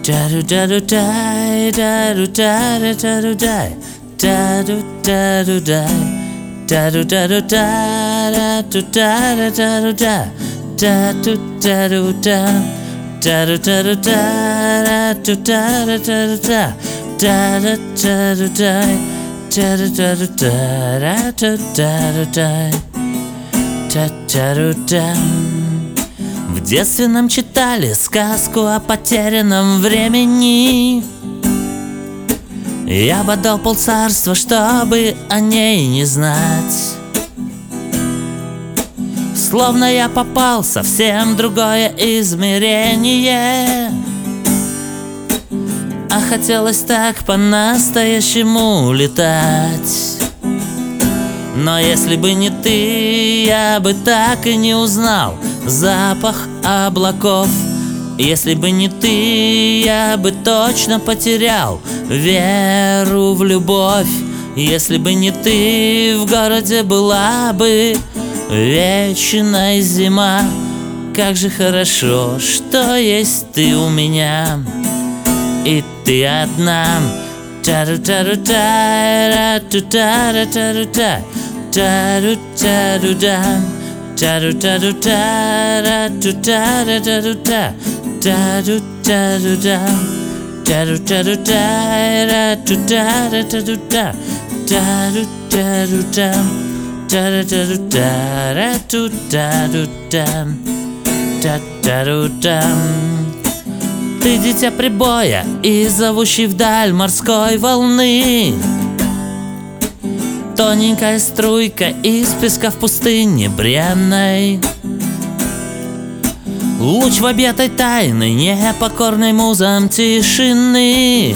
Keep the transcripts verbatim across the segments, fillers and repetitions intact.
Та-ду-та-ду-тай, та-ду-та-ду-та-ду-тай, та-ду-та-ду-тай, та-ду-та-ду-та-ду-та-ду-та-ду-та, та-ду-та-ду-та, та-ду-та-ду-та-ду-та-ду-та-ду-та, та-ду-та-ду-тай, та-ду-та-ду-та-ду-та-ду-тай, та-та-ду-та. В детстве нам читали сказку о потерянном времени. Я бы отдал полцарства, чтобы о ней не знать. Словно я попал в совсем другое измерение, а хотелось так по-настоящему летать. Но если бы не ты, я бы так и не узнал запах облаков. Если бы не ты, я бы точно потерял веру в любовь. Если бы не ты, в городе была бы вечная зима. Как же хорошо, что есть ты у меня, и ты одна. Та-ду-та-ду-тай, та-ду-та-ду-та-ду-тай, та-ду-та-ду-дай, та-ду-та-ду-тай, та-ду-та-ду-та-ду-тай, та-ду-та-ду-дай, та-ду-та-ду-тай, та-ду-та-ду-та-ду-тай, та-ду-та-ду-тай, та-ду-та-ду-тай, та-ду-та-ду-тай, та-та-ду-тай. Ты дитя прибоя и зовущий вдаль морской волны, тоненькая струйка из песка в пустыне бренной, луч в объятой тайны, непокорной музам тишины.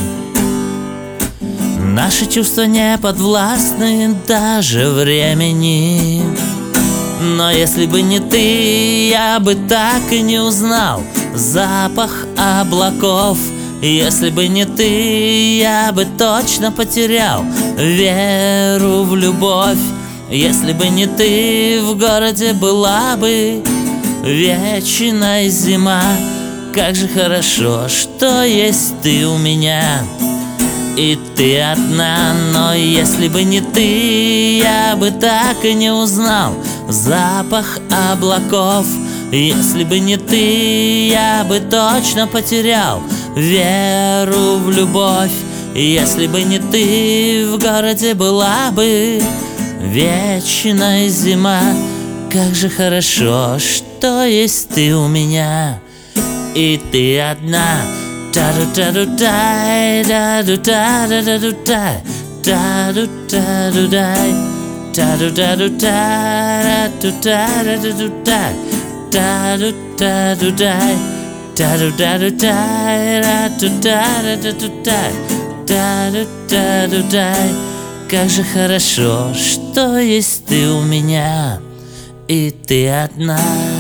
Наши чувства не подвластны даже времени. Но если бы не ты, я бы так и не узнал запах облаков. Если бы не ты, я бы точно потерял веру в любовь. Если бы не ты, в городе была бы вечная зима. Как же хорошо, что есть ты у меня, и ты одна. Но если бы не ты, я бы так и не узнал запах облаков. Если бы не ты, я бы точно потерял веру в любовь. Если бы не ты, в городе была бы вечная зима. Как же хорошо, что есть ты у меня, и ты одна. Та-ду-та-ду-тай, та-ду-та-ду-та-ду-тай, та-ду-та-ду-тай, та-ду-та-ду-тай, та-ду-та-ду-тай, та-ду-та-ду-тай, та-ду-та-ду-тай, та-ду-та-ду-тай, та-ду-та-ду-тай. Как же хорошо, что есть ты у меня, и ты одна.